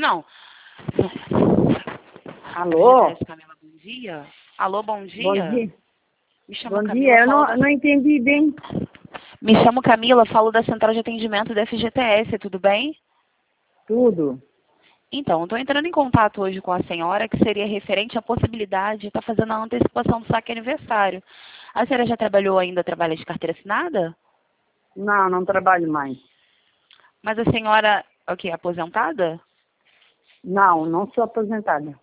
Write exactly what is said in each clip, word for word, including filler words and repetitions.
não. Alô? F G T S, Camila, bom dia. Alô, bom dia. Bom dia. Me chamo Bom Camila, dia, eu falo não, da... não entendi bem. Me chamo Camila, falo da Central de Atendimento da F G T S, tudo bem? Tudo. Então, estou entrando em contato hoje com a senhora, que seria referente à possibilidade de estar fazendo a antecipação do saque aniversário. A senhora já trabalhou ainda, trabalha de carteira assinada? Não, não trabalho mais. Mas a senhora, o quê, aposentada? Não, não sou aposentada.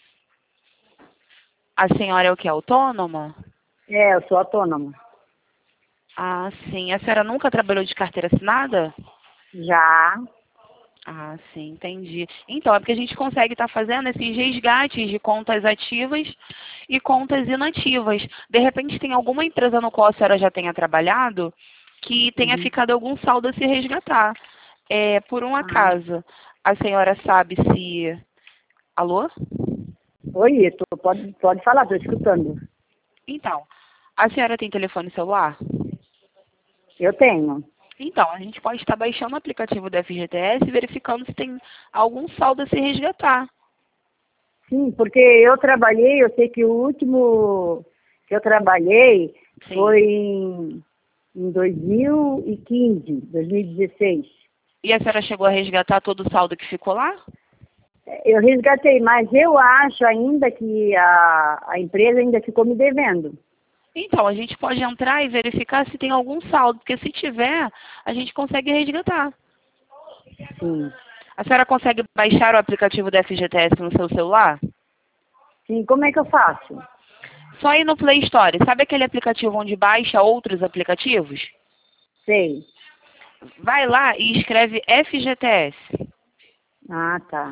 A senhora é o quê, autônoma? É, eu sou autônoma. Ah, sim. A senhora nunca trabalhou de carteira assinada? Já. Ah, sim, entendi. Então, é porque a gente consegue estar fazendo esses resgates de contas ativas e contas inativas. De repente, tem alguma empresa no qual a senhora já tenha trabalhado que tenha Uhum. ficado algum saldo a se resgatar. É, por um Ah. acaso, a senhora sabe se... Alô? Oi, tô, pode, pode falar, estou escutando. Então, a senhora tem telefone celular? Eu tenho. Então, a gente pode estar baixando o aplicativo da F G T S e verificando se tem algum saldo a se resgatar. Sim, porque eu trabalhei, eu sei que o último que eu trabalhei Sim. foi em, em dois mil e quinze, dois mil e dezesseis. E a senhora chegou a resgatar todo o saldo que ficou lá? Eu resgatei, mas eu acho ainda que a, a empresa ainda ficou me devendo. Então, a gente pode entrar e verificar se tem algum saldo, porque se tiver, a gente consegue resgatar. Sim. A senhora consegue baixar o aplicativo da F G T S no seu celular? Sim, como é que eu faço? Só ir no Play Store. Sabe aquele aplicativo onde baixa outros aplicativos? Sei. Vai lá e escreve F G T S. Ah, tá.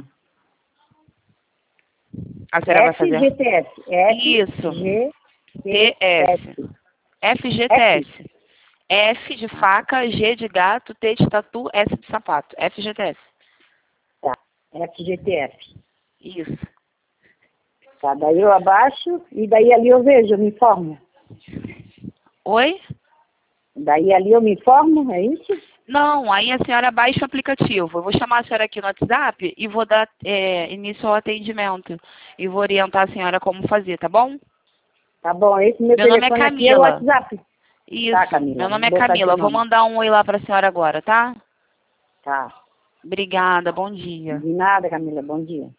A senhora vai fazer? F G T S. Isso. F G T T S. S. F G T S. F de faca, G de gato, T de tatu, S de sapato. F G T S. Tá. F G T S. Isso. Tá, daí eu abaixo e daí ali eu vejo, eu me informo. Oi? Daí ali eu me informo, é isso? Não, aí a senhora baixa o aplicativo. Eu vou chamar a senhora aqui no WhatsApp e vou dar é, início ao atendimento. E vou orientar a senhora como fazer, tá bom? Tá bom, esse meu, Meu nome é telefone aqui é o Camila. WhatsApp. Isso, Tá, Camila, meu vou nome é botar Camila. teu Vou nome. mandar um oi lá pra senhora agora, tá? Tá. Obrigada, bom dia. De nada, Camila, bom dia.